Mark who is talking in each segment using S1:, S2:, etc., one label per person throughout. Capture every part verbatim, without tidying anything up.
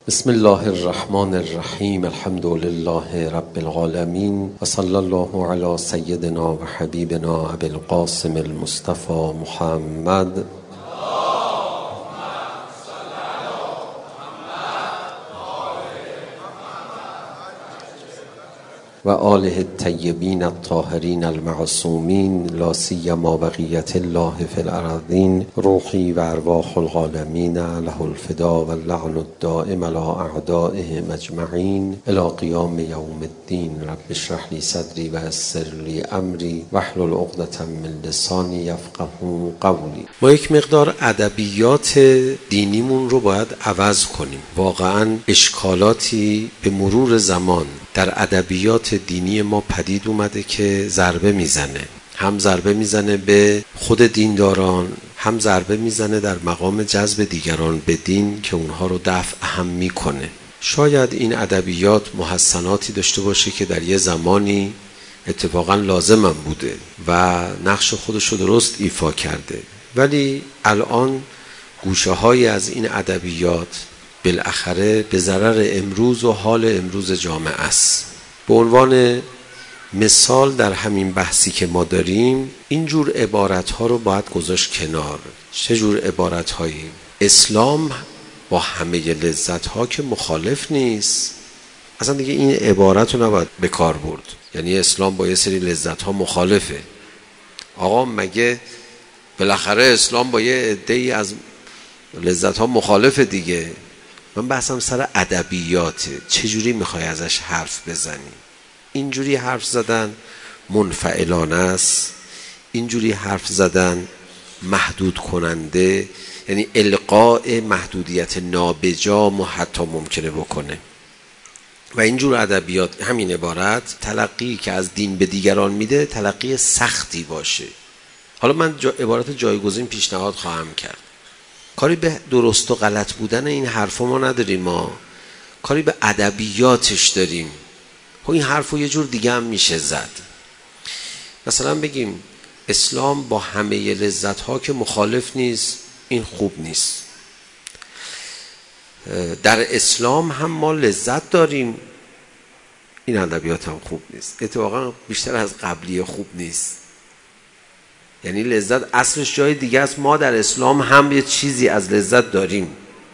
S1: بسم الله الرحمن الرحیم. الحمد لله رب العالمین و صلی الله علی سیدنا و حبیبنا ابی القاسم المصطفى محمد و آله الطیبین الطاهرین المعصومین لا سیما بقیة الله فی الارضین. روحی و ارواح العالمین له الفدا و اللعن الدائم علی اعدائهم اجمعین الی قیام یوم الدین. رب اشرح لی صدری و یسر لی امری واحلل عقدة من لسانی یفقهوا قولی. ما یک مقدار ادبیات دینیمون رو باید عوض کنیم. واقعا اشکالاتی به مرور زمان در ادبیات دینی ما پدید اومده که ضربه میزنه، هم ضربه میزنه به خود دینداران، هم ضربه میزنه در مقام جذب دیگران به دین که اونها رو دفع هم میکنه. شاید این ادبیات محسناتی داشته باشه که در یه زمانی اتفاقا لازمم بوده و نقش خودش رو درست ایفا کرده، ولی الان گوشه های از این ادبیات بالاخره به ضرر امروز و حال امروز جامعه است. به عنوان مثال در همین بحثی که ما داریم اینجور عبارت ها رو باید گذاشت کنار. چه جور عبارت هایی؟ اسلام با همه لذت ها که مخالف نیست. اصلا دیگه این عبارت رو نباید به کار برد. یعنی اسلام با یه سری لذت ها مخالفه. آقا مگه بالاخره اسلام با یه عده‌ای از لذت ها مخالفه دیگه. من بحثم سر ادبیاته. چجوری میخوای ازش حرف بزنی؟ اینجوری حرف زدن منفعلانه است، اینجوری حرف زدن محدود کننده، یعنی القاء محدودیت نابجا و حتی ممکنه بکنه. و اینجور ادبیات همین عبارت تلقی که از دین به دیگران میده تلقی سختی باشه. حالا من جا عبارت جایگزین پیشنهاد خواهم کرد. کاری به درست و غلط بودن این حرفا ما نداریم، ما کاری به ادبیاتش داریم. خب این حرفو یه جور دیگه هم میشه زد. مثلا بگیم اسلام با همه لذت ها که مخالف نیست، این خوب نیست. در اسلام هم ما لذت داریم، این ادبیات هم خوب نیست. اتفاقا بیشتر از قبلی خوب نیست. یعنی لذت اصلش جای دیگه است، ما در اسلام هم یه چیزی از لذت داریم.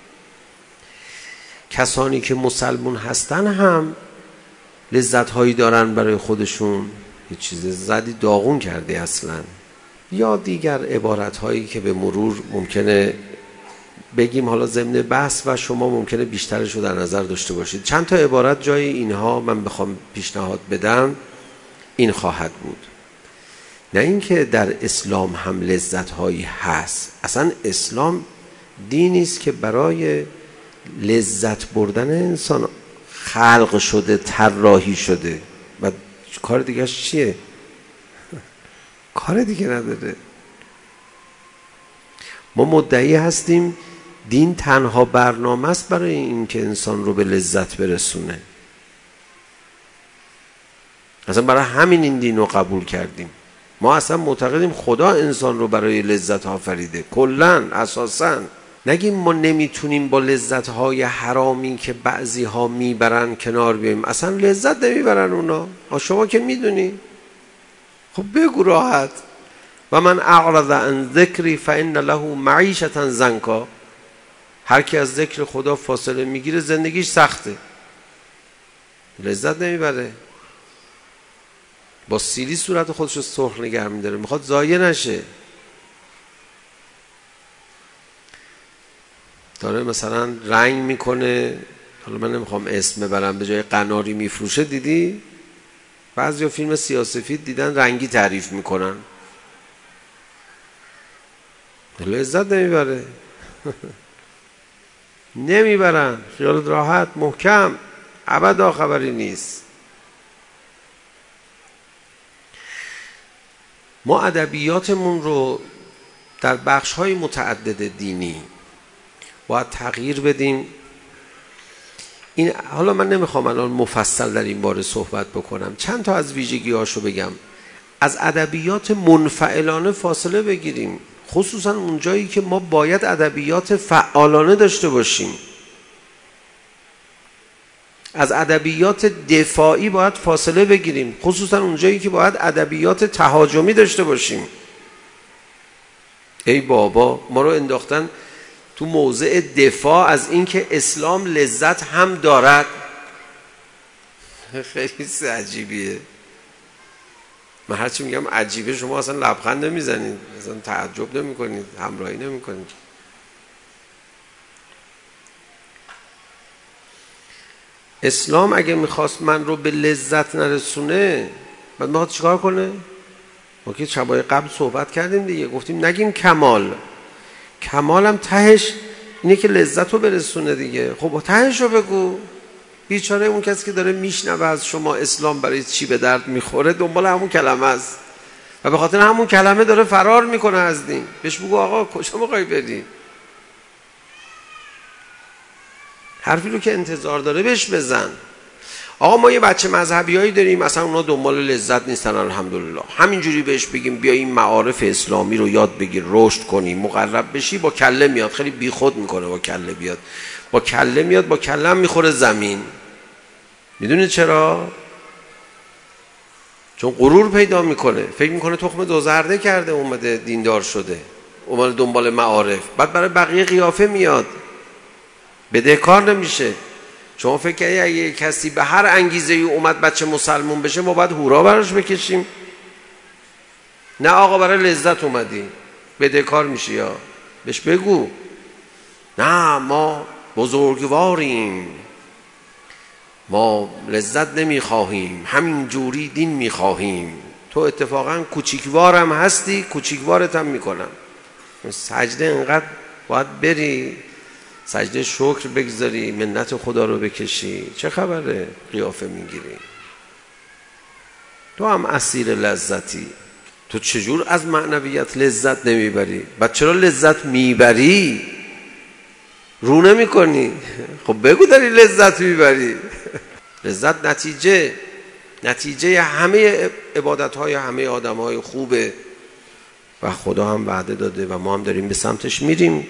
S1: کسانی که مسلمون هستن هم لذت هایی دارن برای خودشون، یه چیز زدی داغون کرده اصلا. یا دیگر عبارت هایی که به مرور ممکنه بگیم حالا ضمن بحث و شما ممکنه بیشترش رو در نظر داشته باشید. چند تا عبارت جای اینها من بخوام پیشنهاد بدم این خواهد بود. نه اینکه در اسلام هم لذت هایی هست. اصلا اسلام دینی است که برای لذت بردن انسان خلق شده، طراحی شده و کار دیگه چیه؟ کار دیگه نداره. ما مدعی هستیم دین تنها برنامه است برای این که انسان رو به لذت برسونه. اصلا برای همین این دین رو قبول کردیم. ما اصلا معتقدیم خدا انسان رو برای لذت آفریده. کلن اساسا نگیم ما نمیتونیم با لذت های حرامی که بعضی ها میبرن کنار بیاییم. اصلا لذت نمیبرن اونا. شما که میدونی. خب بگو راحت. و من اعرض عن ذکری فان له معیشة ضنکا. هر کی از ذکر خدا فاصله میگیره زندگیش سخته، لذت نمیبره، با سیلی صورت خودش رو سرخ نگه می‌داره، میخواد ضایع نشه. داره مثلا رنگ میکنه، حالا من نمیخوام اسم ببرم، به جای قناری میفروشه. دیدی؟ بعضیا فیلم سیاه‌سفید دیدن رنگی تعریف میکنن، لذت نمیبره. نمیبرن. خیالت راحت، محکم، ابدا خبری نیست. ما ادبیاتمون رو در بخش‌های متعدد دینی باید تغییر بدیم. این حالا من نمیخوام الان مفصل در این باره صحبت بکنم، چند تا از ویژگی‌هاشو بگم. از ادبیات منفعلانه فاصله بگیریم، خصوصا اون جایی که ما باید ادبیات فعالانه داشته باشیم. از ادبیات دفاعی باید فاصله بگیریم، خصوصا اونجایی که باید ادبیات تهاجمی داشته باشیم. ای بابا ما رو انداختن تو موضع دفاع از اینکه اسلام لذت هم دارد. خیلی عجیبیه. من هرچی میگم عجیبه شما اصلا لبخند نمیزنید، اصلا تعجب نمی کنید، همراهی نمی کنید. اسلام اگه میخواست من رو به لذت نرسونه بعد میخواد چیکار کنه؟ ما که شبای قبل صحبت کردیم دیگه، گفتیم نگیم کمال، کمال هم تهش اینه که لذت رو برسونه دیگه. خب تهش رو بگو. بیچاره اون کسی که داره میشنوه از شما اسلام برای چی به درد میخوره دنبال همون کلمه است و به خاطر همون کلمه داره فرار میکنه از دین. بهش بگو آقا کجا میخوای بری؟ حرفی رو که انتظار داره بهش بزن. آقا ما یه بچه مذهبیایی داریم مثلا اونا دنبال لذت نیستن، الحمدلله، همینجوری بهش بگیم بیا این معارف اسلامی رو یاد بگیر، رشد کنی، مقرب بشی، با کله میاد. خیلی بیخود میکنه با کله بیاد، با کله میاد، با کله هم میخوره زمین. میدونی چرا؟ چون غرور پیدا میکنه، فکر میکنه تخم دوزرده کرده اومده دیندار شده، اومده دنبال معارف، بعد برای بقیه قیافه میاد، بدهکار نمیشه. شما فکر کنید اگه کسی به هر انگیزه ای اومد بچه مسلمون بشه ما باید هورا براش بکشیم؟ نه آقا برای لذت اومدی، بدهکار میشی. یا بهش بگو نه ما بزرگواریم، ما لذت نمیخواهیم، همین جوری دین میخواهیم. تو اتفاقا کوچیکوارم هستی، کوچیکوارت هم میکنم. سجده انقدر باید بری سجده شکر بگذاری، منت خدا رو بکشی، چه خبره قیافه میگیری؟ تو هم اسیر لذتی. تو چجور از معنویت لذت نمیبری؟ بعد چرا لذت میبری؟ رو نمی کنی؟ خب بگو داری لذت میبری. لذت نتیجه نتیجه همه عبادت‌های همه آدم‌های خوبه و خدا هم وعده داده و ما هم داریم به سمتش میریم.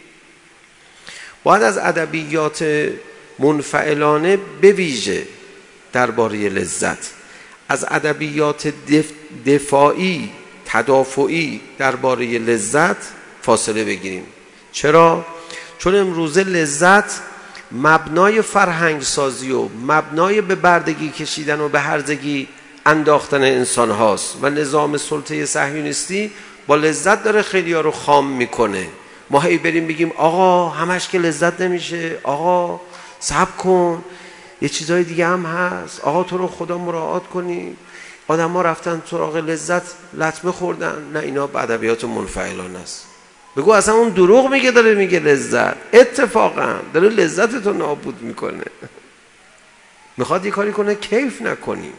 S1: باید از ادبیات منفعلانه به ویژه درباره لذت، از ادبیات دف دفاعی تدافعی درباره لذت فاصله بگیریم. چرا؟ چون امروزه لذت مبنای فرهنگ سازی و مبنای به بردگی کشیدن و به هرزگی انداختن انسان هاست و نظام سلطه صهیونیستی با لذت داره خیلی ها رو خام میکنه. ما هی بریم بگیم آقا همش که لذت نمیشه، آقا صبر کن یه چیزای دیگه هم هست، آقا تو رو خدا مراعات کنی. آدم ها رفتن سراغ لذت لطمه خوردن. نه، اینا به ادبیات منفعلانه است. بگو اصلا اون دروغ میگه، داره میگه لذت، اتفاقا داره لذت تو نابود میکنه. میخواد یه کاری کنه کیف نکنی.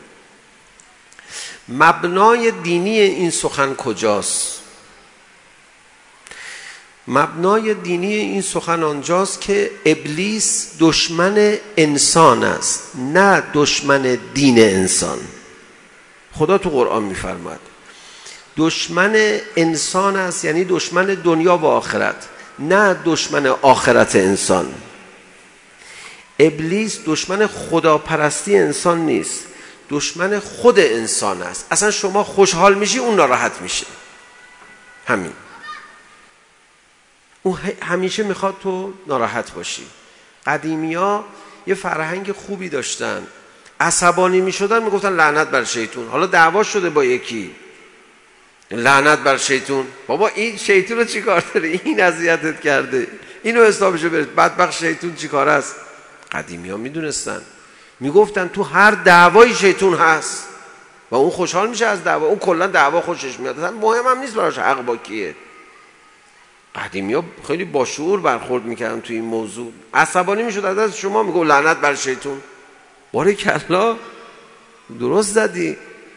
S1: مبنای دینی این سخن کجاست؟ مبنای دینی این سخن آنجاست که ابلیس دشمن انسان است، نه دشمن دین انسان. خدا تو قرآن میفرماد دشمن انسان است، یعنی دشمن دنیا و آخرت، نه دشمن آخرت انسان. ابلیس دشمن خداپرستی انسان نیست، دشمن خود انسان است. اصلا شما خوشحال میشی اون ناراحت میشه. همین. اون همیشه میخواد تو ناراحت باشی. قدیمیا یه فرهنگ خوبی داشتن، عصبانی میشدن میگفتن لعنت بر شیطون. حالا دعوا شده با یکی، لعنت بر شیطون. بابا این شیطون رو چی کار داره؟ این اذیتت کرده، اینو حسابشو برید، بدبخت شیطون چی کار است؟ قدیمی ها میدونستن، میگفتن تو هر دعوای شیطون هست و اون خوشحال میشه از دعوا، اون کلا دعوا خوشش میاد، اصلا مهم هم نیست براش حق با کیه. قدیمی ها خیلی با شعور برخورد میکردن تو این موضوع. عصبانی میشد از شما میگو لعنت بر شیطون. باریکلا درست زدی.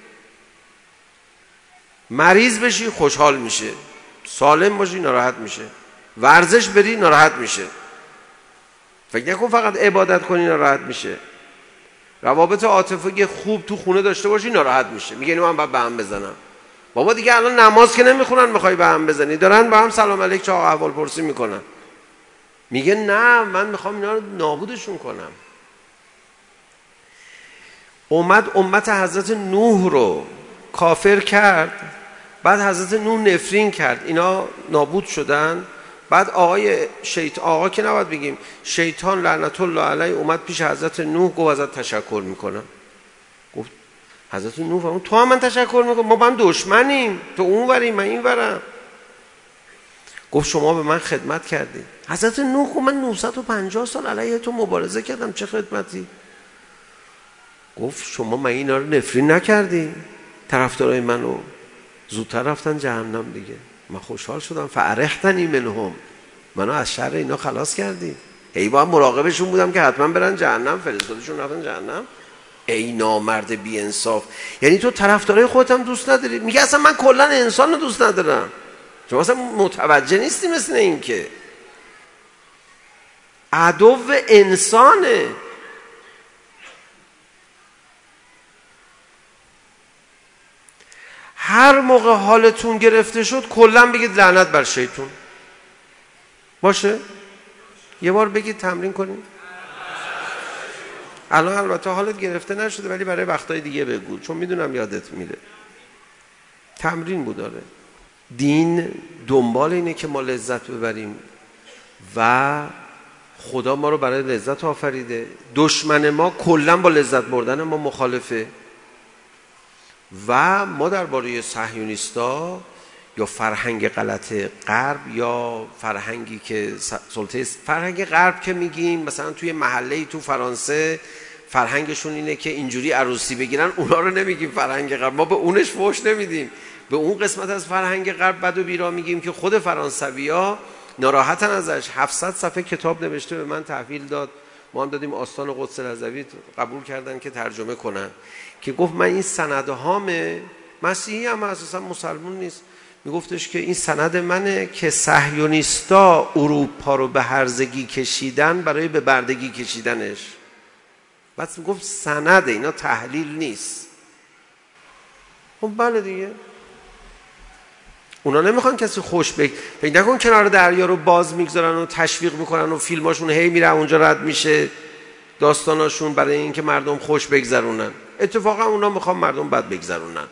S1: مریض بشی خوشحال میشه، سالم باشی ناراحت میشه، ورزش بری ناراحت میشه. فکر نکن فقط عبادت کنی ناراحت میشه. روابط عاطفی خوب تو خونه داشته باشی ناراحت میشه، میگه اینو من باید به هم بزنم. بابا دیگه الان نماز که نمیخونن میخوای به هم بزنی، دارن با هم سلام علیک چه احوال پرسی میکنن. میگه نه من میخوام اینا رو نابودشون کنم. اومد امت حضرت نوح رو کافر کرد، بعد حضرت نوح نفرین کرد، اینا نابود شدن. بعد آقای شیطان، آقا که نباید بگیم، شیطان لعنت الله علیه اومد پیش حضرت نوح گفت ازت تشکر میکنم. گفت حضرت نوح فرمود تو هم من تشکر میکنم؟ ما با هم دشمنیم، تو اون وریم من این ورم. گفت شما به من خدمت کردید. حضرت نوح گفت من نهصد و پنجاه سال علیه تو مبارزه کردم، چه خدمتی؟ گفت شما من اینا رو نفرین نکردی؟ طرفدارای منو زودتر رفتن جهنم دیگه، من خوشحال شدم. فارحتنی منهم، منو از شر اینا خلاص کردی. ای با مراقبشون بودم که حتما برن جهنم، فرستادشون رفتن جهنم. ای نامرد بی انصاف. یعنی تو طرفدارای خودت هم دوست نداری؟ میگه اصلا من کلا انسان رو دوست ندارم. شما اصلا متوجه نیستی مثل این که عدو انسانه. هر موقع حالتون گرفته شد کلا بگید لعنت بر شیطون. باشه؟ یه بار بگید تمرین کنید. الان البته حالت گرفته نشده ولی برای وقتای دیگه بگو، چون میدونم یادت میره. تمرین بود. داره دین دنبال اینه که ما لذت ببریم و خدا ما رو برای لذت آفریده. دشمن ما کلا با لذت بردن ما مخالفه و ما درباره صهیونیستا یا فرهنگ غلط غرب یا فرهنگی که سلطه فرهنگ غرب که میگیم، مثلا توی محله تو فرانسه فرهنگشون اینه که اینجوری عروسی بگیرن، اونا رو نمیگیم فرهنگ غرب، ما به اونش فحش نمیدیم. به اون قسمت از فرهنگ غرب بد و بیرا میگیم که خود فرانسوی‌ها ناراحتن ازش. هفتصد صفحه کتاب نوشته، به من تحویل داد، ما هم دادیم آستان قدس رضوی، قبول کردن که ترجمه کنن، که گفت من این سندهامه، مسیحی هم اساسا مسلمان نیست، میگفتش که این سند منه که صهیونیستا اروپا رو به هرزگی کشیدن برای به بردگی کشیدنش. بعد میگفت سنده، اینا تحلیل نیست. خب بله دیگه، اونا نمیخوان کسی خوش بگ فکر نکن کنار دریا رو باز میگذارن و تشویق میکنن و فیلماشون هی میره اونجا رد میشه داستاناشون برای اینکه مردم خوش بگذرونن. اتفاقا اونا میخوان مردم بد بگذرونن.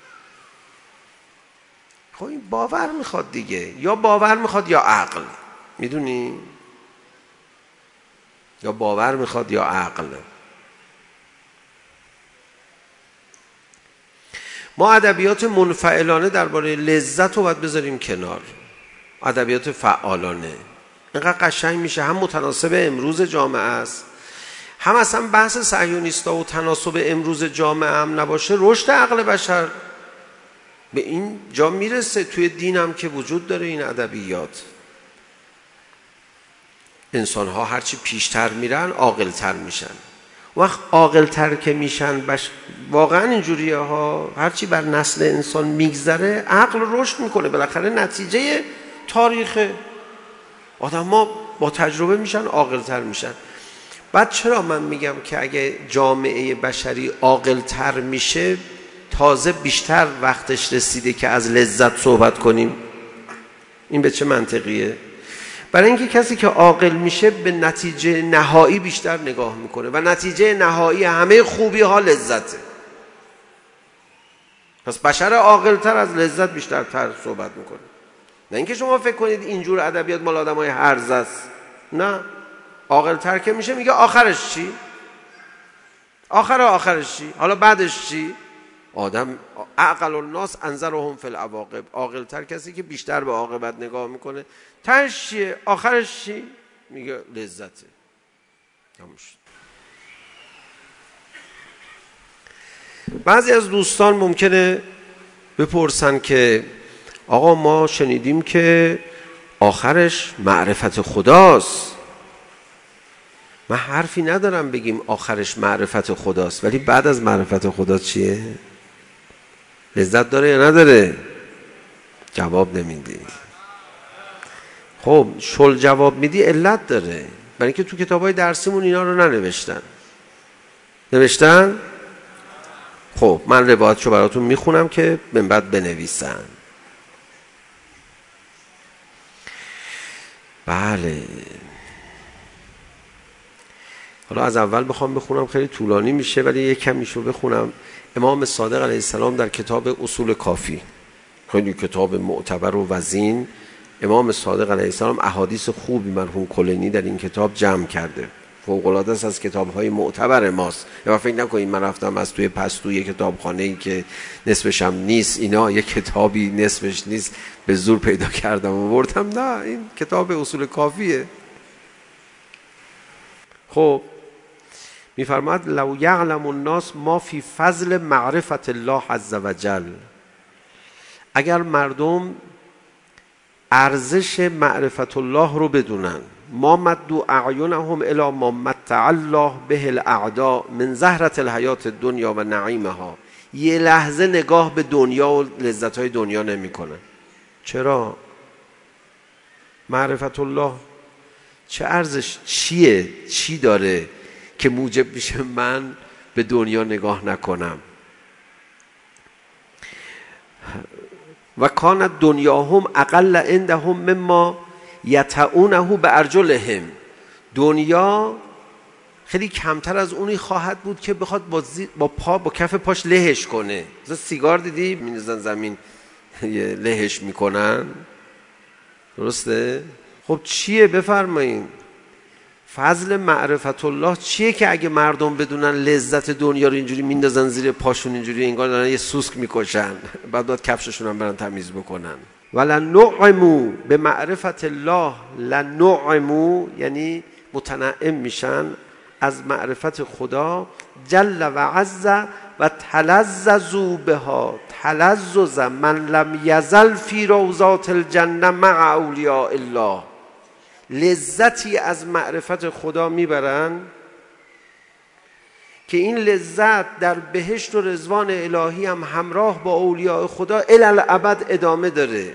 S1: خب این باور میخواد دیگه، یا باور میخواد یا عقل، میدونی؟ یا باور میخواد یا عقل. ما ادبیات منفعلانه درباره لذت رو باید بذاریم کنار، ادبیات فعالانه. اینقدر قشنگ میشه، هم متناسب امروز جامعه است، هم اصلا بحث صهیونیستا و تناسب امروز جامعه هم نباشه، رشد عقل بشر به این جا میرسه. توی دین هم که وجود داره این ادبیات. انسان ها هرچی پیشتر میرن عاقل‌تر میشن. وقت عاقل‌تر که میشن بش... واقعا اینجوریه ها، هرچی بر نسل انسان میگذره عقل رشد میکنه. بالاخره نتیجه تاریخ آدم ها با تجربه میشن، عاقل‌تر میشن. بعد چرا من میگم که اگه جامعه بشری عاقل‌تر میشه تازه بیشتر وقتش رسیده که از لذت صحبت کنیم؟ این به چه منطقیه؟ برای اینکه کسی که عاقل میشه به نتیجه نهایی بیشتر نگاه میکنه و نتیجه نهایی همه خوبی ها لذته. پس بشر عاقل‌تر از لذت بیشتر تر صحبت میکنه. نه اینکه شما فکر کنید اینجور ادبیات مال آدمای هرز است. نه، عاقل‌تر که میشه میگه آخرش چی؟ آخر آخرش چی؟ حالا بعدش چی؟ آدم عقل الناس انظرهم فی العواقب. عاقل‌تر کسی که بیشتر به عاقبت نگاه میکنه. تهش چیه؟ آخرش چی؟ میگه لذته. همش. بعضی از دوستان ممکنه بپرسن که آقا ما شنیدیم که آخرش معرفت خداست. من حرفی ندارم بگیم آخرش معرفت خداست، ولی بعد از معرفت خدا چیه؟ لذت داره یا نداره؟ جواب نمیدی. خب شل جواب میدی علت داره، برای اینکه تو کتابای درسیمون اینا رو ننوشتن. نوشتن؟ خب من روایتشو براتون میخونم که من بعد بنویسن. بله. حالا از اول بخوام بخونم خیلی طولانی میشه، ولی یک کمیشو بخونم. امام صادق علیه السلام در کتاب اصول کافی، خیلی کتاب معتبر و وزین، امام صادق علیه السلام احادیث خوبی مرحوم کلینی در این کتاب جمع کرده، فوق‌العاده است، از کتاب‌های معتبر ماست. یا فکر نکنید من رفتم از توی پستوی کتابخانه‌ای که نصفش هم نیست، اینا یک کتابی نصفش نیست به زور پیدا کردم و بردم، نه این کتاب اصول کافیه. خب میفرماد لو یعلم الناس ما فی فضل معرفت الله عز وجل، اگر مردم ارزش معرفت الله رو بدونن، ما مدوا اعینهم الی ما متع الله به الاعداء من زهرة الحیات الدنیا و نعیمها، یه لحظه نگاه به دنیا و لذت‌های دنیا نمی‌کنن. چرا؟ معرفت الله چه ارزش، چیه، چی داره که موجب میشه من به دنیا نگاه نکنم؟ و کان دنیاهم اقل عندهم مما یتعونه به ارجلهم، دنیا خیلی کمتر از اونی خواهد بود که بخواد با, زی... با پا با کف پاش لهش کنه. مثلا سیگار دیدی می‌ریزن زمین لهش میکنن، درسته؟ خب چیه بفرمایین فضل معرفت الله چیه که اگه مردم بدونن لذت دنیا رو اینجوری میندازن زیر پاشون، اینجوری انگار دارن یه سوسک میکشن، بعد باید کفششون هم برن تمیز بکنن. ولنعموا به معرفت الله، لنعموا یعنی متنعم میشن از معرفت خدا جل و عز و تلذذوا بها تلذذ من لم یزل فی روضات الجنه مع اولیاء الله، لذتی از معرفت خدا میبرن که این لذت در بهشت و رضوان الهی هم همراه با اولیاء خدا الی الابد ادامه داره.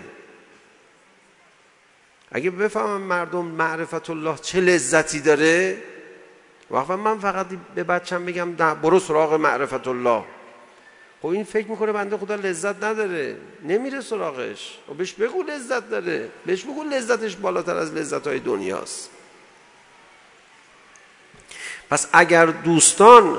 S1: اگه بفهمم مردم معرفت الله چه لذتی داره، وقتا من فقط به بچم بگم برو سراغ معرفت الله، خب این فکر میکنه بنده خدا لذت نداره، نمیره سراغش. و بهش بگو لذت داره، بهش بگو لذتش بالاتر از لذت‌های دنیاست. پس اگر دوستان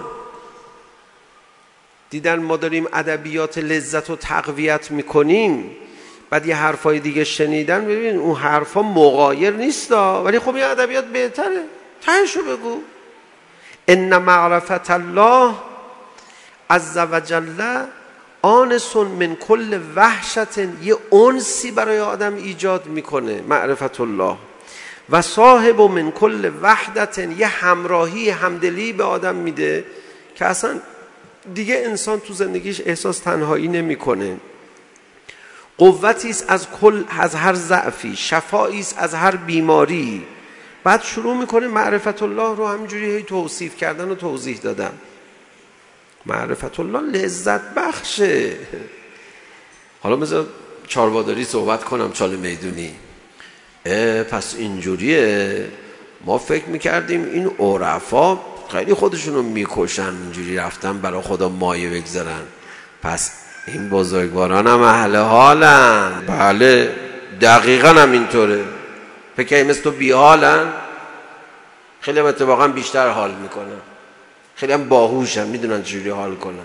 S1: دیدن ما داریم ادبیات لذت رو تقویت میکنیم، بعد یه حرفای دیگه شنیدن، ببین اون حرفا مغایر نیستا، ولی خب این ادبیات بهتره، تهشو بگو. ان معرفت الله عز وجل آنس من کل وحشت، یه انسی برای آدم ایجاد میکنه معرفت الله، و صاحب من کل وحدت، یه همراهی همدلی به آدم میده که اصلا دیگه انسان تو زندگیش احساس تنهایی نمیکنه. قوتی است از کل از هر ضعفی، شفایی است از هر بیماری. بعد شروع میکنه معرفت الله رو همینجوری توصیف کردن و توضیح دادن. معرفت الله لذت بخشه. حالا مثلا چارباداری صحبت کنم، چاله میدونی. پس اینجوریه، ما فکر میکردیم این عرفا خیلی خودشونو میکشن، اینجوری رفتن برای خدا مایه بگذارن، پس این بزرگواران هم اهل حالن. بله دقیقا هم اینطوره. فکر مثل تو بی حالن، خیلی هم اتفاقا بیشتر حال میکنن، خیلی هم باهوشن، میدونن چجوری حال کنن.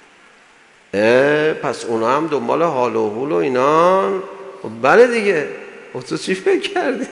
S1: پس اونا هم دنبال حال و حول و اینان. بله دیگه، تو چی فکر کردی؟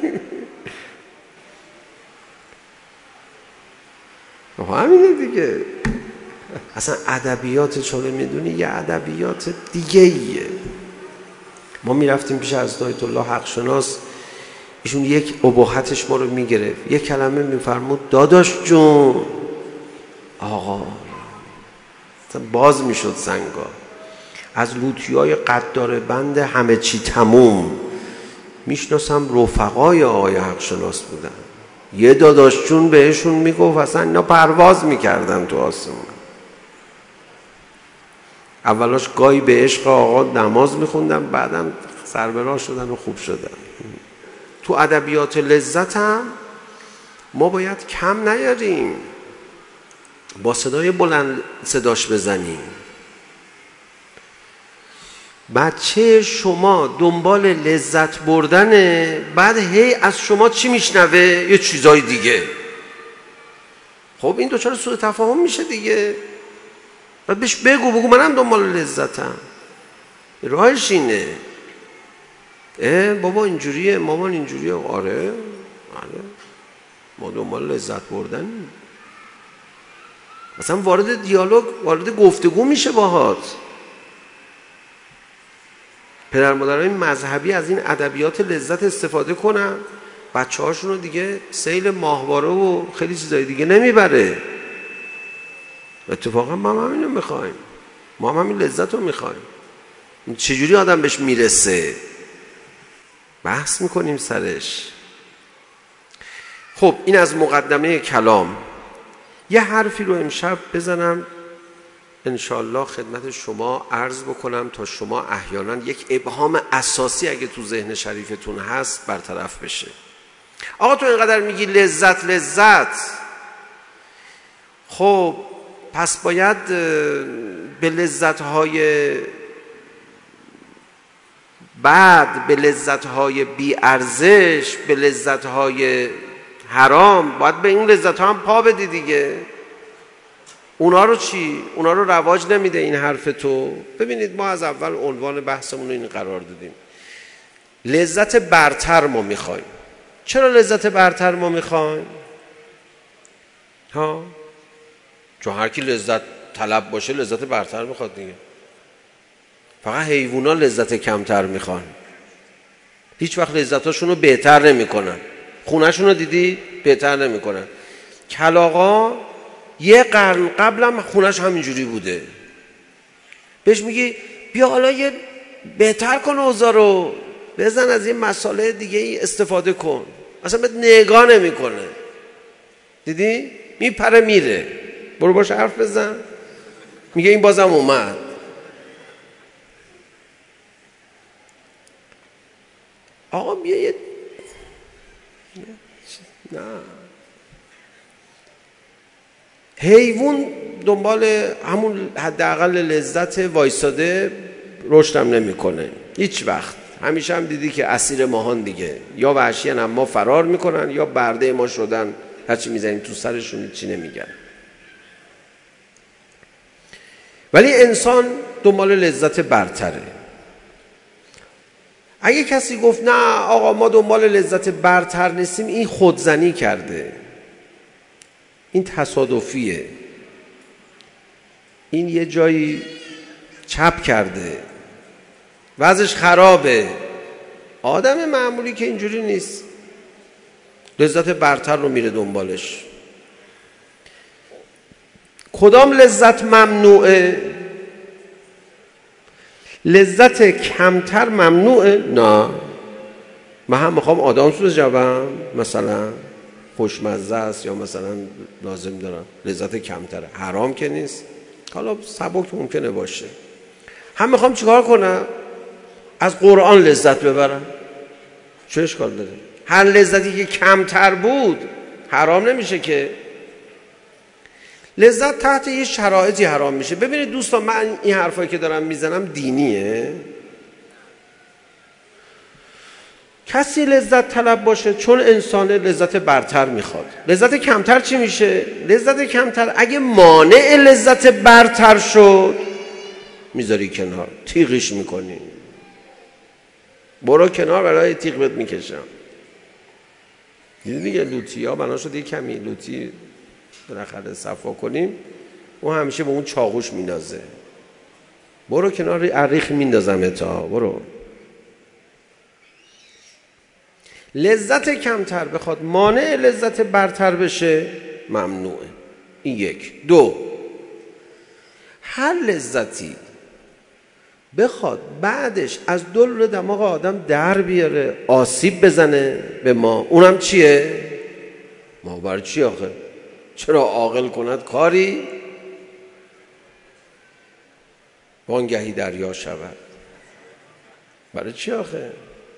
S1: همینه دیگه. اصلا ادبیات چونه میدونی یه ادبیات دیگه ایه. ما میرفتیم پیش حضرت آیت الله حق شناس، ایشون یک اباحتش ما رو میگرفت، یک کلمه میفرمود داداش جون آقا، باز میشد سنگا. از لوتیای قدار بند همه چی تموم میشناسم رفقای آقای حق شناس بودن، یه داداش جون بهشون میگفت اصلا اینا پرواز میکردن تو آسمون. اولاش گاهی به عشق آقا نماز میخوندن، بعدم سربراه شدن و خوب شدن. تو ادبیات لذت هم ما باید کم نیاریم، با صدای بلند صداش بزنیم. بچه شما دنبال لذت بردنه، بعد هی از شما چی میشنوه؟ یه چیزای دیگه. خب این دوچار سوء تفاهم میشه دیگه. بعد بهش بگو بگو منم دنبال لذتم، راهش اینه. اه بابا اینجوریه، مامان اینجوریه. آره آره ما دنبال لذت بردن. مثلا وارد دیالوگ، وارد گفتگو میشه باهات. پدر مادرای مذهبی از این ادبیات لذت استفاده کنن، بچه هاشون رو دیگه سیل ماهواره و خیلی چیزای دیگه نمیبره. اتفاقا ما هم همینو میخوایم، ما هم همین لذت رو میخوایم. چجوری آدم بهش میرسه بحث میکنیم سرش. خب این از مقدمه کلام. یه حرفی رو امشب بزنم انشالله خدمت شما عرض بکنم تا شما احیانا یک ابهام اساسی اگه تو ذهن شریفتون هست برطرف بشه. آقا تو اینقدر میگی لذت لذت، خب پس باید به لذت‌های بعد، به لذت‌های بی ارزش، به لذت‌های حرام، باید به این لذت‌ها هم پا بدی دیگه. اونا رو چی؟ اونا رو رواج نمیده این حرف تو. ببینید ما از اول عنوان بحثمون رو این قرار دادیم، لذت برتر ما میخوایم. چرا لذت برتر ما میخوایم؟ ها؟ چون هر کی لذت طلب باشه لذت برتر میخواد دیگه. فقط حیوونا لذت کمتر میخوان، هیچ وقت لذتاشون رو بهتر نمیکنن. خونهشون رو دیدی؟ بهتر نمیکنن. کلاغا یه قرن قبلم خونهش همینجوری بوده، بهش میگی بیا حالا یه بهتر کن اوضاع رو، بزن از این مسائل دیگه ای استفاده کن، اصلا بهت نگاه نمیکنه. دیدی؟ میپره میره. برو باش حرف بزن، میگه این بازم اومد. آقا بیا یه نه، حیوان دنبال همون حداقل لذت وایساده رشدم نمیکنه هیچ وقت. همیشه هم دیدی که اسیر ماهان دیگه، یا وحشیان هم ما فرار میکنن یا برده ما شدن، هرچی میزنیم تو سرشون چی نمیگن. ولی انسان دنبال لذت برتره. اگه کسی گفت نه آقا ما دنبال لذت برتر نیستیم، این خودزنی کرده، این تصادفیه، این یه جایی چپ کرده، وضعش خرابه. آدم معمولی که اینجوری نیست، لذت برتر رو میره دنبالش. کدام لذت ممنوعه؟ لذت کمتر ممنوعه؟ نه. من هم میخوام آدامسوز جوم مثلا خوشمزه است یا مثلا لازم دارم لذت کمتره، حرام که نیست، حالا سبک ممکنه باشه. هم میخوام چیکار کنم؟ از قرآن لذت ببرم، چه اشکال داره؟ هر لذتی که کمتر بود حرام نمیشه که. لذت تحت یه شرایطی حرام میشه. ببینید دوستان، من این حرفایی که دارم میزنم دینیه. کسی لذت طلب باشه چون انسان لذت برتر میخواد. لذت کمتر چی میشه؟ لذت کمتر اگه مانع لذت برتر شد میذاری کنار، تیغش میکنی. برو کنار برای تیغ بهت میکشم. دیدی دیگه لوتی ها بنا شد یه کمی لوتی بالاخره صفا کنیم، اون همیشه به اون چاقوش مینازه. برو کنار عریخ میندازم تا برو. لذت کمتر بخواد مانع لذت برتر بشه ممنوعه. این یک. دو، هر لذتی بخواد بعدش از دل دماغ آدم در بیاره، آسیب بزنه به ما، اونم چیه؟ ما بر چی آخه؟ چرا عاقل کند کاری وانگهی دریا شود؟ برای چی آخه؟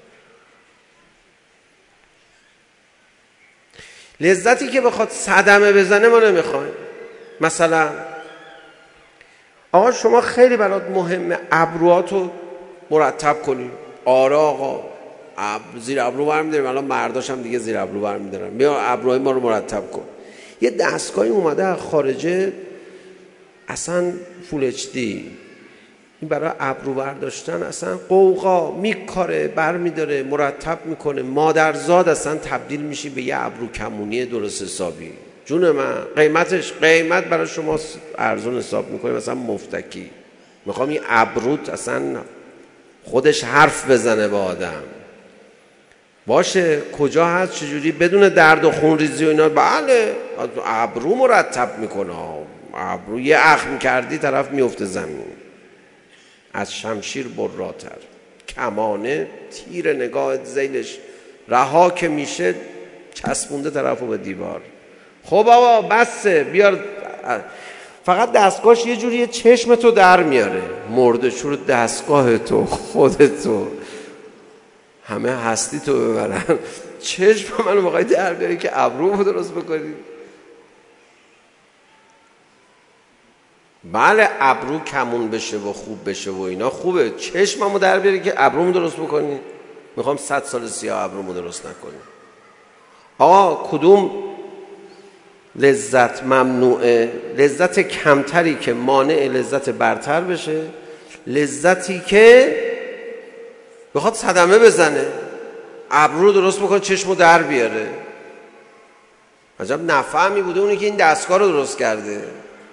S1: لذتی که بخواد صدمه بزنه ما نمیخوایم. مثلا آقا شما خیلی برات مهمه ابروهاتو مرتب کنی. آره آقا اب... زیر ابرو برمی‌داریم، الان مرداش هم دیگه زیر ابرو برمی‌دارن. بیا ابروهای ما رو مرتب کن. یه دستگاهی اومده از خارجه اصلا فول اچ دی، این برای ابرو برداشتن اصلا قوقا میکاره، بر میداره، مرتب میکنه، مادرزاد اصلا تبدیل میشی به یه ابرو کمونی درست حسابی. جون من قیمتش قیمت برای شما ارزون حساب میکنه، مثلا مفتکی میخوام این ابروت اصلا خودش حرف بزنه با آدم. باشه کجا هست چجوری بدون درد و خون ریزی و اینا؟ بله ابرو مرتب میکنه، ابرو یه اخم کردی طرف میفته زمین. از شمشیر براتر، کمانه تیر نگاه زیلش رها که میشه چسبونده طرفو به دیوار. خب آقا بسه بیار. فقط دستگاهش یه جوری چشم تو در میاره، مرده شور دستگاه تو، خودتو، همه هستی تو ببرن، چشم منو بخوای در بیاری که ابرو درست بکنی. بله ابرو کمون بشه و خوب بشه و اینا خوبه، چشممو در بیاری که ابرومو درست بکنی؟ میخوام صد سال سیاه ابرومو درست نکنی. آقا کدوم لذت ممنوعه؟ لذت کمتری که مانع لذت برتر بشه، لذتی که بخواد صدمه بزنه، ابرو درست بکنه، چشمو در بیاره. عجب نفهمی بوده اونی که این دستگاه رو درست کرده.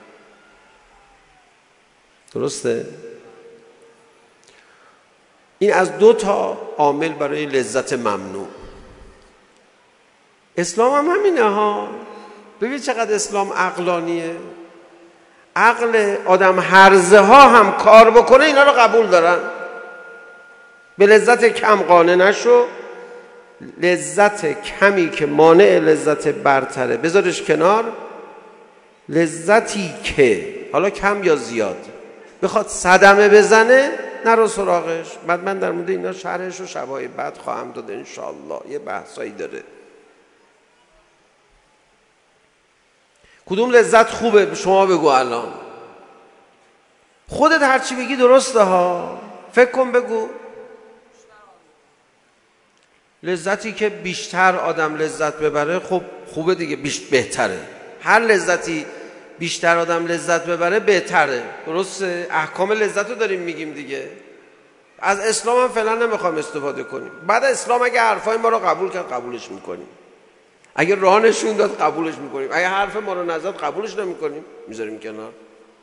S1: درسته؟ این از دو تا عامل برای لذت ممنوع. اسلام هم همینه ها. ببین چقدر اسلام عقلانیه. عقل آدم هرزه ها هم کار بکنه اینا رو قبول دارن. به لذت کم قانع نشو، لذت کمی که مانع لذت برتره بذارش کنار، لذتی که حالا کم یا زیاد بخواد صدمه بزنه نرو سراغش. بعد من در مورد اینا شرحش رو شبای بعد خواهم داد انشاءالله، یه بحثایی داره. کدوم لذت خوبه شما بگو الان. خودت هرچی بگی درسته ها، فکر کن بگو. لذتی که بیشتر آدم لذت ببره خب خوبه دیگه، بیش بهتره. هر لذتی بیشتر آدم لذت ببره بهتره. درسته؟ احکام لذت رو داریم میگیم دیگه. از اسلام هم فعلا نمیخوایم استفاده کنیم. بعد اسلام اگه حرفای ما رو قبول کرد قبولش میکنیم، اگه راه نشون داد قبولش میکنیم، اگه حرف ما رو نزد قبولش نمیکنیم، میذاریم کنار.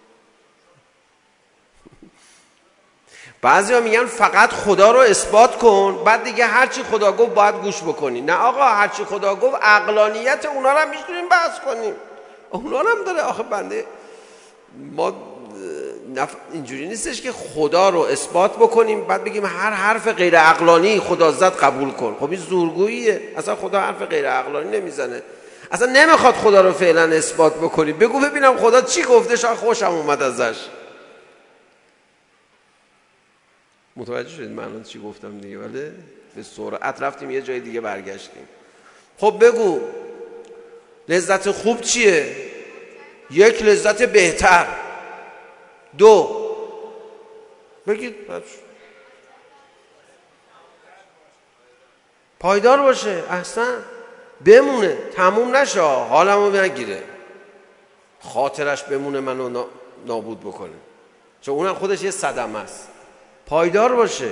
S1: بعضیا میگن فقط خدا رو اثبات کن، بعد دیگه هرچی خدا گفت باید گوش بکنی. نه آقا، هرچی خدا گفت عقلانیت اونا رو هم میتونیم بحث کنیم، اونا رو هم داره. آخه بنده ما نف... اینجوری نیستش که خدا رو اثبات بکنیم بعد بگیم هر حرف غیر عقلانی خدا زد قبول کن. خب این زورگوییه. اصلا خدا حرف غیر عقلانی نمیزنه، اصلا نمیخواد خدا رو فعلا اثبات بکنی. بگو ببینم خدا چی گفته، شاید خوشم اومد ازش. متوجه شدید من الان چی گفتم دیگه؟ ولی به سرعت رفتیم یه جای دیگه برگشتیم. خب بگو لذت خوب چیه؟ یک، لذت بهتر. دو، بگید پایدار باشه. احسن، بمونه، تموم نشه، حالمو نگیره، خاطرش بمونه منو نابود بکنه، چون اونم خودش یه صدمه است. پایدار باشه.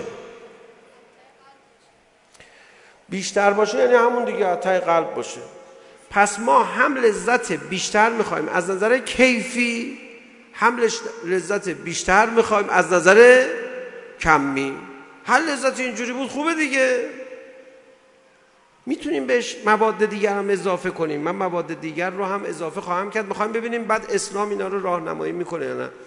S1: بیشتر باشه یعنی همون دیگه ته قلب باشه. پس ما هم لذت بیشتر میخوایم از نظر کیفی، هم لذت بیشتر میخوایم از نظر کمی. هر لذت اینجوری بود خوبه دیگه. میتونیم بهش مواد دیگر هم اضافه کنیم. من مواد دیگر رو هم اضافه خواهم کرد. میخوایم ببینیم بعد اسلام اینا رو راهنمایی میکنه یا نه.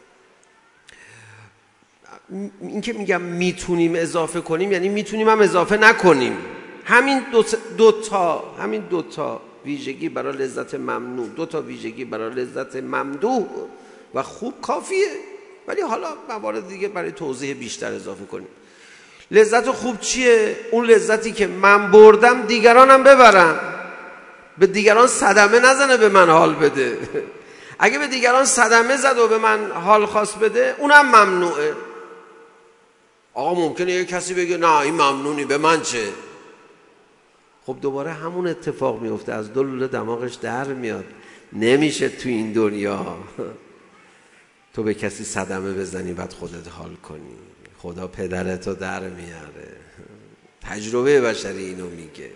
S1: این که میگم میتونیم اضافه کنیم یعنی میتونیم هم اضافه نکنیم. همین دو, دو تا همین دو تا ویژگی برای لذت ممنوع، دو تا ویژگی برای لذت ممدوح و خوب کافیه. ولی حالا موارد دیگه برای توضیح بیشتر اضافه کنیم. لذت خوب چیه؟ اون لذتی که من بردم دیگرانم ببرن، به دیگران صدمه نزنه به من حال بده. اگه به دیگران صدمه زد و به من حال خاص بده اونم ممنوعه. آقا ممکنه یه کسی بگه نه این ممنونی، به من چه؟ خب دوباره همون اتفاق میفته، از دو لوله دماغش در میاد. نمیشه تو این دنیا تو به کسی صدمه بزنی بعد خودت حال کنی. خدا پدرتو در میاره. تجربه بشری اینو میگه.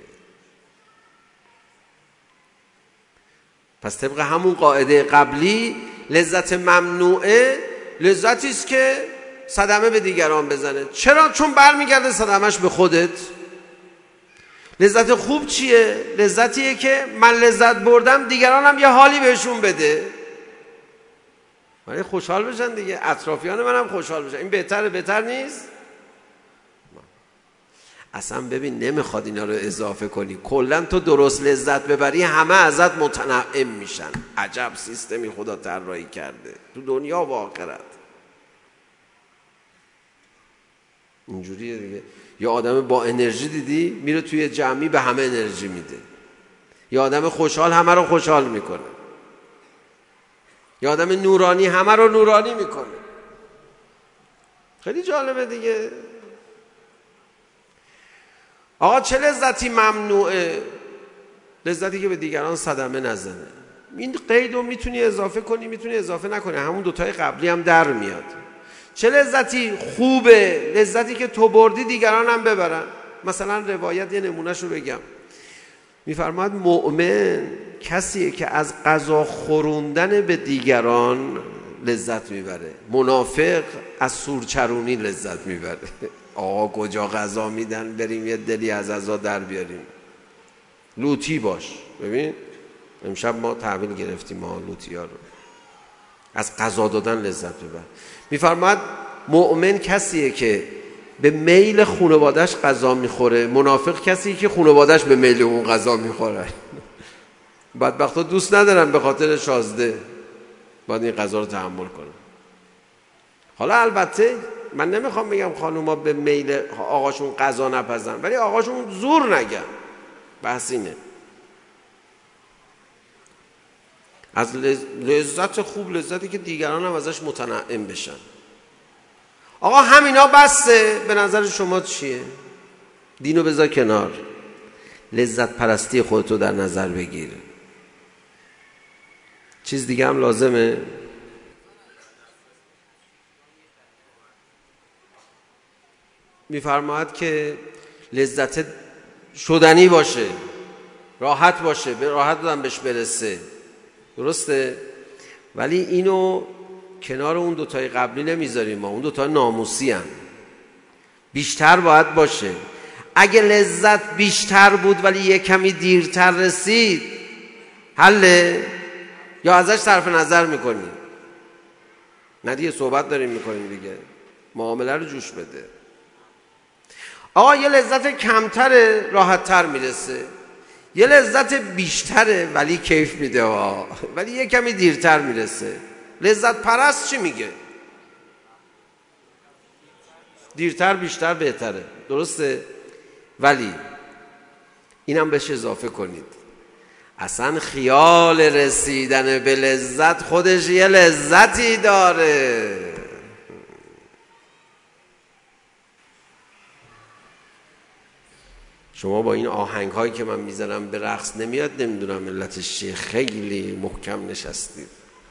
S1: پس طبق همون قاعده قبلی لذت ممنوعه لذتی است که صدمه به دیگران بزنه. چرا؟ چون برمیگرده صدمش به خودت. لذت خوب چیه؟ لذتیه که من لذت بردم دیگرانم یه حالی بهشون بده، ولی خوشحال بشن دیگه، اطرافیان منم خوشحال بشن. این بهتره؟ بهتر نیست؟ اصلا ببین نمیخواد اینا رو اضافه کنی. کلا تو درست لذت ببری همه ازت متنعم میشن. عجب سیستمی خدا طراحی کرده تو دنیا و آخرت. اینجوریه دیگه. یا آدم با انرژی دیدی میره توی جمعی به همه انرژی میده، یا آدم خوشحال همه رو خوشحال میکنه، یا آدم نورانی همه رو نورانی میکنه. خیلی جالبه دیگه. آقا چه لذتی ممنوعه؟ لذتی که به دیگران صدمه نزنه. این قید رو میتونی اضافه کنی، میتونی اضافه نکنی، همون دوتای قبلی هم در میاد. چه لذتی خوبه؟ لذتی که تو بردی دیگران هم ببرن. مثلا روایت یه نمونهش رو بگم. میفرماد مؤمن کسیه که از غذا خوروندن به دیگران لذت میبره، منافق از سورچرونی لذت میبره. آقا کجا غذا میدن بریم یه دلی از غذا در بیاریم. لوتی باش. ببین امشب ما تحویل گرفتیم ما لوتی ها رو. از غذا دادن لذت ببر. میفرماد مؤمن کسیه که به میل خانواده‌اش غذا میخوره، منافق کسیه که خانواده‌اش به میل اون غذا میخوره. بدبختا دوست ندارن به خاطر شازده باید این غذا رو تحمل کنن. حالا البته من نمیخوام بگم خانوما به میل آقاشون غذا نپزن، ولی آقاشون زور نگن. بحث اینه. از لذت خوب، لذتی که دیگران هم ازش متنعم بشن. آقا همینا بسته. به نظر شما چیه؟ دینو بذار کنار، لذت پرستی خودتو در نظر بگیر. چیز دیگه هم لازمه؟ میفرماید که لذت شدنی باشه، راحت باشه، به راحت بودن بهش برسه. درسته؟ ولی اینو کنار اون دوتای قبلی نمیذاریم ما. اون دوتا ناموسی هم بیشتر باید باشه. اگه لذت بیشتر بود ولی یه کمی دیرتر رسید حله؟ یا ازش صرف نظر میکنی؟ نه دیگه صحبت داریم میکنیم دیگه. معامله رو جوش بده. آقا یه لذت کمتره راحت‌تر میرسه، یه لذت بیشتره ولی کیف میده ها، ولی یه کمی دیرتر میرسه. لذت پرست چی میگه؟ دیرتر بیشتر بهتره. درسته؟ ولی اینم بهش اضافه کنید، اصلا خیال رسیدن به لذت خودش یه لذتی داره. شما با این آهنگ هایی که من میذارم به رقص نمیاد، نمیدونم علتش چیه، خیلی محکم نشستید.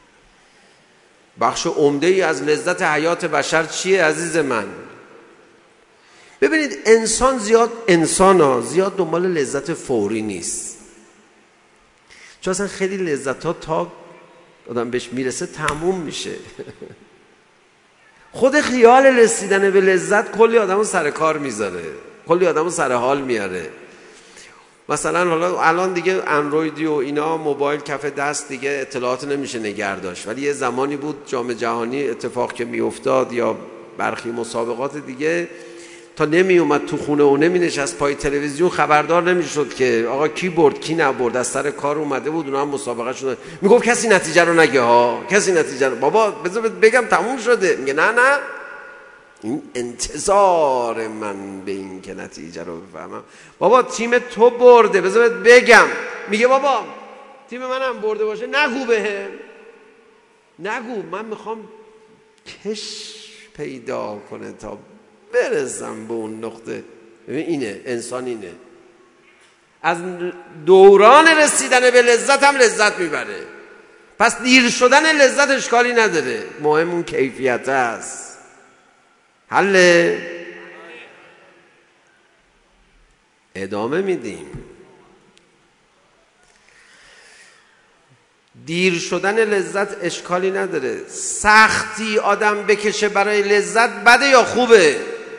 S1: بخش عمده ای از لذت حیات بشر چیه عزیز من؟ ببینید انسان زیاد انسان ها زیاد دنبال لذت فوری نیست، چون اصلا خیلی لذت ها تا آدم بهش میرسه تموم میشه. خود خیال رسیدن به لذت کلی آدم رو سر کار میذاره، کلی آدم رو سر حال میاره. مثلا حالا الان دیگه اندرویدی و اینا موبایل کف دست دیگه اطلاعات نمیشه نگه داشت، ولی یه زمانی بود جام جهانی اتفاق که میافتاد یا برخی مسابقات دیگه تا نمی اومد تو خونه و نمی نشست پای تلویزیون خبردار نمیشد که آقا کی برد کی نبرد، از سر کار اومده بود اونا هم مسابقه شده، میگفت کسی نتیجه رو نگه ها، کسی نتیجه رو، بابا بذار بگم تموم شده. میگه نه نه این انتظار من به این که نتیجه رو بفهمم. بابا تیم تو برده بذار بگم. میگه بابا تیم منم برده باشه نگو بهم، نگو، من میخوام کش پیدا کنه تا برسم به اون نقطه. ببین اینه انسان، اینه از دوران رسیدن به لذت هم لذت میبره. پس دیر شدن لذت اشکالی نداره، مهم اون کیفیت است. حل ادامه میدیم. دیر شدن لذت اشکالی نداره. سختی آدم بکشه برای لذت بده یا خوبه؟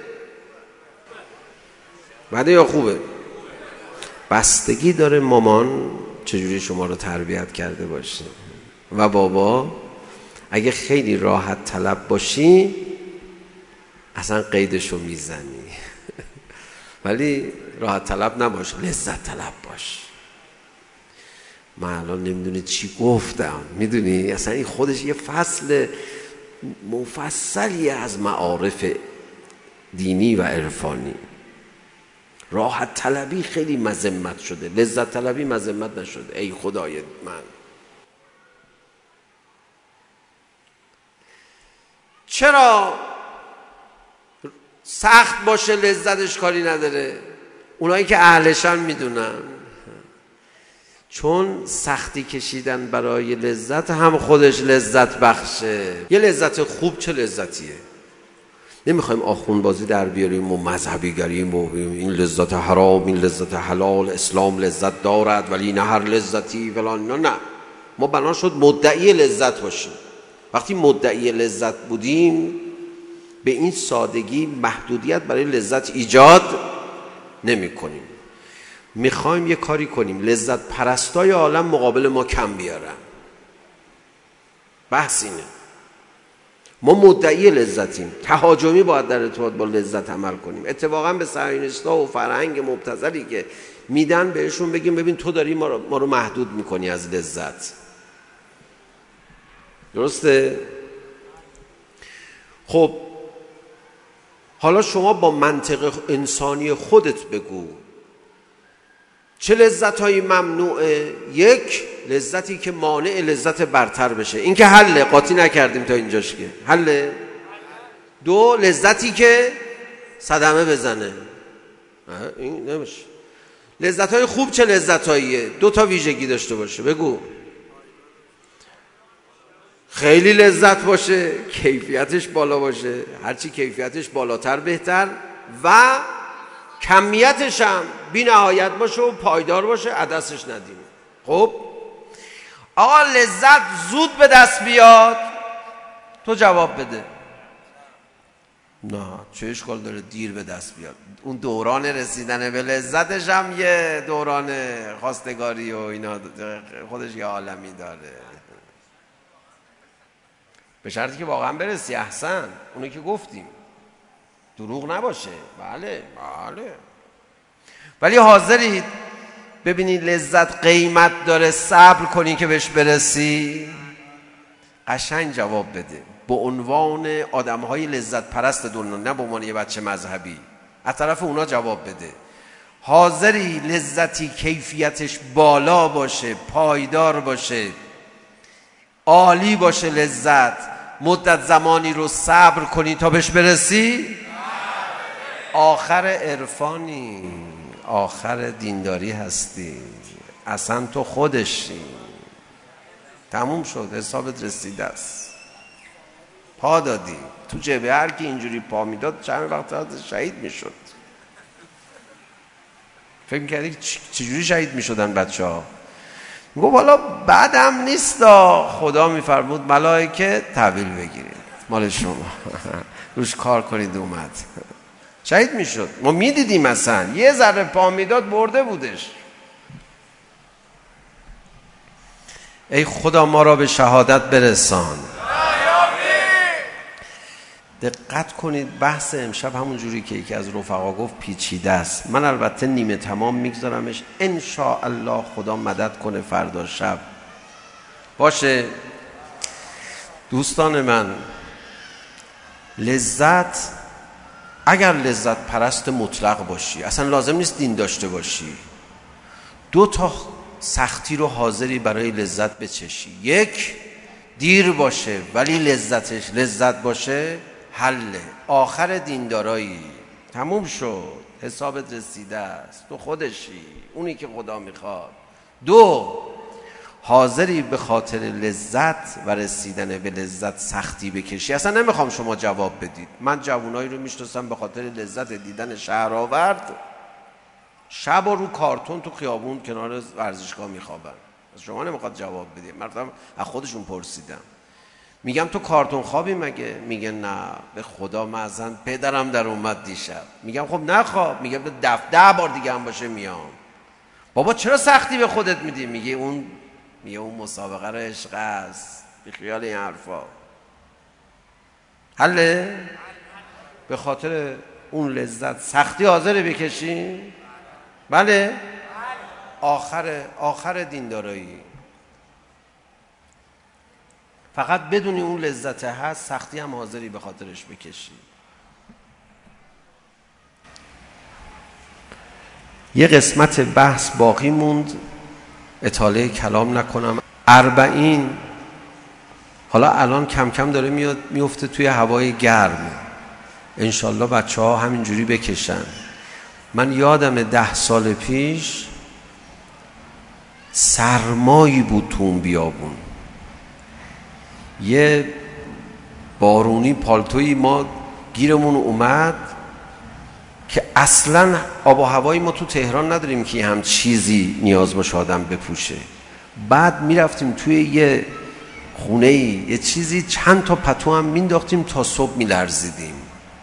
S1: بده یا خوبه؟ بستگی داره مامان چجوری شما رو تربیت کرده باشه و بابا. اگه خیلی راحت طلب باشی اصلا قیدشو میزنی ولی راحت طلب نباش، لذت طلب باش. من الان نمیدونی چی گفتم، میدونی اصلا این خودش یه فصل مفصلی از معارف دینی و عرفانی. راحت طلبی خیلی مذمت شده، لذت طلبی مذمت نشده. ای خدای من، چرا سخت باشه لذت اشکالی نداره؟ اونایی که اهلشن میدونن، چون سختی کشیدن برای لذت هم خودش لذت بخشه. یه لذت خوب چه لذتیه؟ نمیخوایم آخون بازی در بیاریم و مذهبی گریم و این لذت حرام، این لذت حلال، اسلام لذت دارد ولی نه هر لذتی فلان. نه نه، ما بنا شد مدعی لذت باشیم. وقتی مدعی لذت بودیم به این سادگی محدودیت برای لذت ایجاد نمی کنیم. میخوایم یه کاری کنیم لذت پرستای عالم مقابل ما کم بیارن. بحث اینه. ما مدعی لذتیم، تهاجمی باید در ارتباط با لذت عمل کنیم. اتفاقا به صهیونیست‌ها و فرهنگ مبتذلی که میدن بهشون بگیم ببین تو داری ما رو, ما رو محدود میکنی از لذت. درسته؟ خب حالا شما با منطق انسانی خودت بگو چه لذت‌هایی ممنوعه؟ یک، لذتی که مانع لذت برتر بشه، این که حله، قاطی نکردیم تا اینجاش که حله. دو، لذتی که صدمه بزنه، این نمیشه. لذت‌های خوب چه لذت‌هاییه؟ دو تا ویژگی داشته باشه، بگو. خیلی لذت باشه، کیفیتش بالا باشه، هرچی کیفیتش بالاتر بهتر، و کمیتش هم بی نهایت باشه و پایدار باشه، عدسش ندیم. خب آقا لذت زود به دست بیاد، تو جواب بده. نه چه اشکال داره دیر به دست بیاد؟ اون دوران رسیدن به لذتش هم یه دوران خواستگاری و اینا خودش یه عالمی داره، به شرطی که واقعا برسی. احسن، اونو که گفتیم دروغ نباشه. بله بله. ولی حاضرید ببینی لذت قیمت داره، صبر کنی که بهش برسی؟ قشنگ جواب بده به عنوان آدم‌های لذت پرست دنیا، نه به عنوان یه بچه مذهبی. از طرف اونا جواب بده. حاضری لذتی کیفیتش بالا باشه، پایدار باشه، عالی باشه، لذت مدت زمانی رو صبر کنی تا بهش برسی؟ آخر عرفانی، آخر دینداری هستی، اصلا تو خودشی. تموم شد، حسابت رسیده است. پا دادی تو جبه، هر کی اینجوری پا میداد چند وقت شهید میشد. فکر میکردی چجوری شهید میشدن بچه ها؟ میگو حالا بعدم نیست، خدا میفرمود ملائکه تحویل بگیرید، مال شما روش کار کنید، اومد شهید میشد. ما میدیدیم مثلا یه ذره پا میداد برده بودش. ای خدا ما را به شهادت برسان. دقت کنید بحث امشب همون جوری که یکی از رفقا گفت پیچیده است. من البته نیمه تمام میگذارمش، ان شاء الله خدا مدد کنه فردا شب باشه. دوستان من، لذت، اگر لذت پرست مطلق باشی، اصلا لازم نیست دین داشته باشی، دو تا سختی رو حاضری برای لذت بچشی. یک، دیر باشه ولی لذتش لذت باشه، حله، آخر دیندارایی، تموم شد، حسابت رسیده است، تو خودشی، اونی که خدا میخواد. دو، حاضری به خاطر لذت و رسیدن به لذت سختی بکشی. اصلا نمیخوام شما جواب بدید. من جوانایی رو میشناسم به خاطر لذت دیدن شهرآورد شب و رو کارتون تو خیابون کنار ورزشگاه میخوابن. از شما نمیخواد جواب بدید. من از خودشون پرسیدم، میگم تو کارتون خوابی مگه؟ میگه نه به خدا مأذن پدرم در اومد دیشب. میگم خب نخواب. میگم دف ده بار دیگه هم باشه میام. بابا چرا سختی به خودت میدی؟ میگه اون میگه اون مسابقه رو عشق است، بی خیال این حرفا. حله؟ به خاطر اون لذت سختی حاضر بکشی؟ بله؟ آخر آخر دیندارایی. فقط بدونی اون لذت هست، سختی هم حاضری به خاطرش بکشی. یه قسمت بحث باقی موند، اطاله کلام نکنم. اربعین حالا الان کم کم داره میاد میفته توی هوای گرم. انشالله بچه ها همینجوری بکشن. من یادم ده سال پیش سرمایی بود تو اون بیابون، یه بارونی پالتویی ما گیرمون اومد که اصلا آب و هوایی ما تو تهران نداریم که هم چیزی نیاز باشه آدم بپوشه. بعد میرفتیم توی یه خونه‌ای یه چیزی چند تا پتو هم مینداختیم تا صبح میلرزیدیم.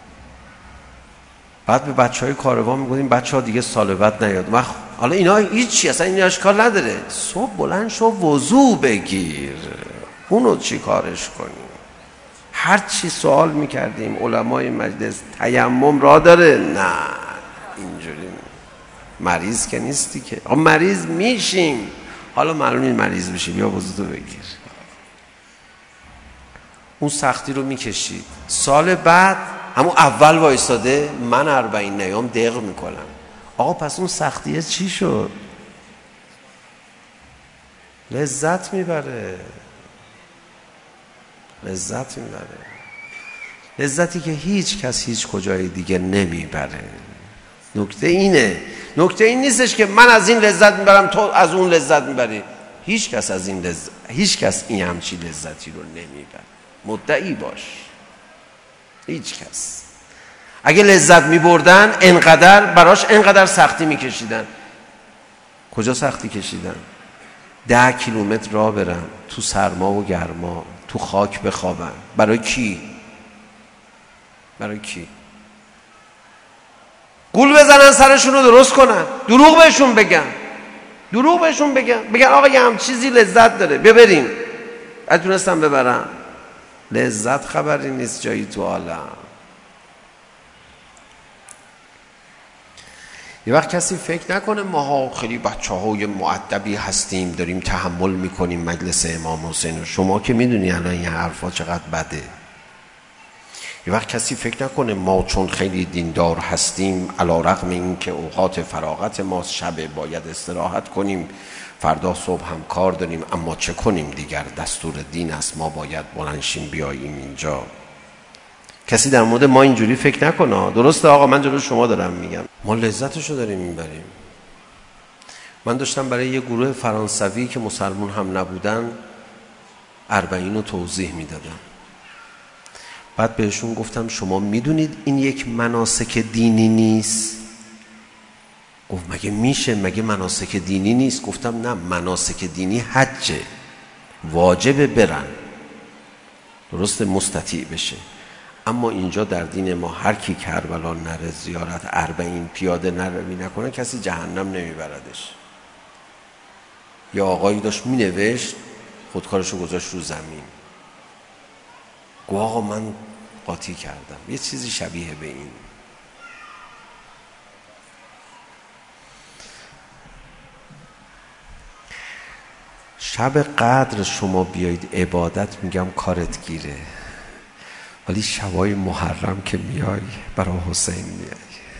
S1: بعد به بچهای کاروان میگفتیم بچه‌ها دیگه سال بعد نیاد. وقت حالا اینا هیچی، اصلا این اشکال نداره. صبح بلند شو وضو بگیر، اونو چی کارش کنیم؟ هر چی سوال میکردیم علمای مجلس، تیمم را داره؟ نه اینجوری مریض که نیستی که. آقا مریض میشیم، حالا معلوم این مریض میشیم، یا وضو بگیر. اون سختی رو میکشید. سال بعد همون اول وایستاده من اربعین نیام دق میکنم. آقا پس اون سختیه چی شد؟ لذت میبره، لذت میبره، لذتی که هیچ کس هیچ کجای دیگه نمیبره. نکته اینه، نکته این نیستش که من از این لذت میبرم تو از اون لذت میبری. هیچ کس از این لذت، هیچ کس این همچی لذتی رو نمیبره. مدعی باش. هیچ کس. اگه لذت میبردن انقدر براش انقدر سختی میکشیدن. کجا سختی کشیدن؟ ده کیلومتر راه برن تو سرما و گرما، تو خاک بخوابن. برای کی؟ برای کی؟ گول بزنن سرشون رو درست کنن، دروغ بهشون بگن، دروغ بهشون بگن، بگن آقا یه هم چیزی لذت داره ببریم. اتونستم ببرم. لذت خبری نیست جایی تو عالم. یه وقت کسی فکر نکنه ماها خیلی بچه های مؤدبی هستیم داریم تحمل میکنیم مجلس امام حسین. شما که میدونی الان این حرفا چقدر بده. یه وقت کسی فکر نکنه ما چون خیلی دیندار هستیم علی رغم این که اوقات فراغت ما شب باید استراحت کنیم، فردا صبح هم کار داریم، اما چه کنیم دیگر، دستور دین است، ما باید بلنشیم بیاییم اینجا. کسی در مورد ما اینجوری فکر نکنه. درسته آقا، من جلو شما دارم میگم، ما لذتشو داریم میبریم. من داشتم برای یه گروه فرانسوی که مسلمون هم نبودن اربعین رو توضیح میدادم. بعد بهشون گفتم شما میدونید این یک مناسک دینی نیست؟ گفت مگه میشه؟ مگه مناسک دینی نیست؟ گفتم نه، مناسک دینی حجه، واجبه برن، درسته مستطیع بشه. اما اینجا در دین ما هر کی کربلا نره زیارت اربعین پیاده نروی نکنه کسی جهنم نمیبردش. یا آقایی داشت مینوشت خودکارشو گذاشت رو زمین، گو آقا من قاطی کردم، یه چیزی شبیه به این. شب قدر شما بیایید عبادت میگم کارت گیره، ولی شبای محرم که میای برای حسین میای.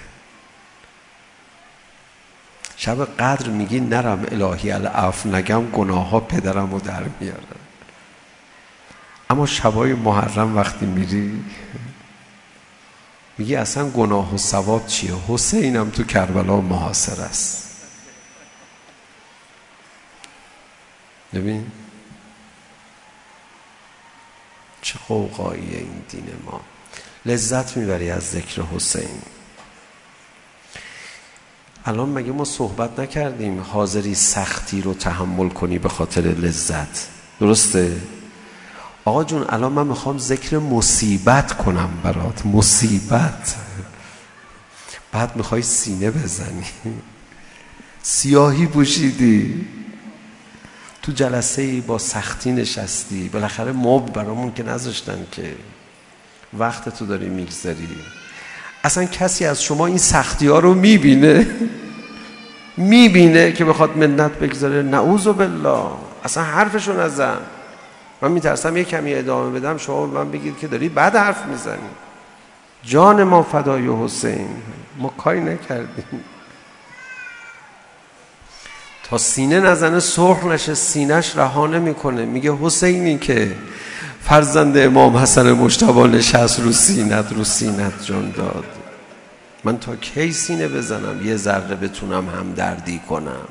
S1: شب قدر میگی نرم الهی العفو نگم گناه ها پدرم رو در میارن. اما شبای محرم وقتی میری میگه اصلا گناه و ثواب چیه؟ حسینم تو کربلا محاصر است. ببین چه قوقاییه این دین ما. لذت میبری از ذکر حسین. الان مگه ما صحبت نکردیم حاضری سختی رو تحمل کنی به خاطر لذت؟ درسته؟ آقا جون الان من میخوام ذکر مصیبت کنم برات، مصیبت، بعد میخوای سینه بزنی، سیاهی پوشیدی، تو جلسه ای با سختی نشستی، بالاخره مب برامون که نذاشتن که وقت تو داری میگذاری. اصلا کسی از شما این سختی ها رو میبینه؟ میبینه که بخواد منت بگذاره؟ نعوذ بالله، اصلا حرفشو نزن. من میترسم یه کمی ادامه بدم شما من بگید که داری بد حرف میزنی. جان ما فدای حسین، ما کاری نکردیم. تا سینه نزنه سرخ نشه، سینهش رها نمیکنه. میگه حسینی که فرزند امام حسن مجتبی نشست رو سینت، رو سینت جان داد. من تا کی سینه بزنم یه ذره بتونم همدردی کنم؟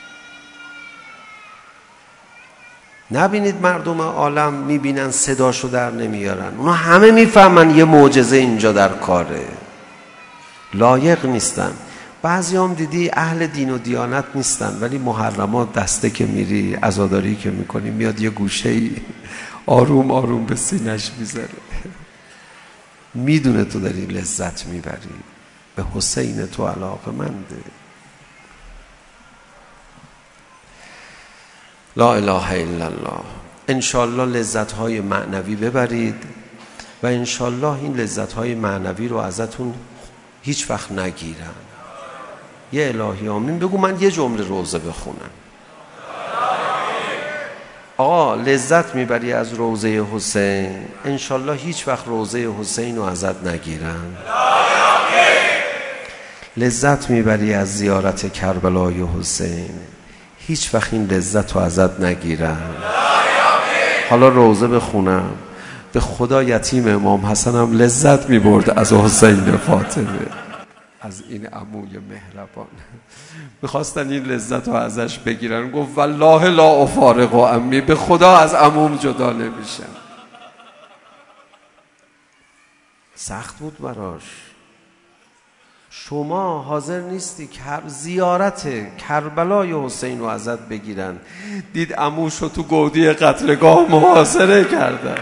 S1: نبینید مردم عالم میبینن صداشو در نمیارن؟ اونا همه میفهمن یه معجزه اینجا در کاره. لایق نیستن. بعضی هم دیدی اهل دین و دیانت نیستن ولی محرمات دسته که میری، عزاداری که میکنی، میاد یه گوشه‌ای آروم آروم به سینش میذاره. میدونه تو داری لذت میبری، به حسین تو علاقه منده. لا اله الا الله. انشالله لذت‌های معنوی ببرید و انشالله این لذت‌های معنوی رو ازتون هیچ وقت نگیرن. یه الهی آمین بگو، من یه جمله روزه بخونم. آقا لذت میبری از روزه حسین، انشالله هیچ وقت روزه حسین رو ازت نگیرن. لذت میبری از زیارت کربلای حسین، هیچ وقت این لذت رو ازت نگیرن. حالا روزه بخونم، به خدا یتیم امام حسن هم لذت میبرد از حسین فاطمه، از این عموی مهربان. میخواستن این لذت رو ازش بگیرن، گفت والله لا افارق و امی، به خدا از عموم جدا نمیشم. سخت بود براش. شما حاضر نیستی که زیارت کربلای حسین رو ازت بگیرن. دید عموش رو تو گودی قتلگاه محاصره کردن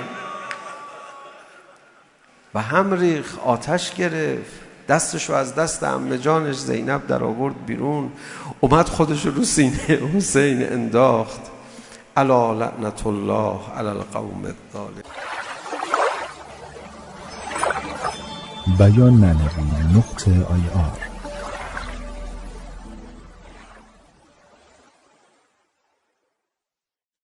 S1: و هم ریخ، آتش گرفت، دستشو از دست عمه جانش زینب در آورد بیرون، اومد خودشو رو سینه حسین انداخت. الا لعنت الله علی القوم الظالمین.
S2: بیان معنوی نقطه آی آر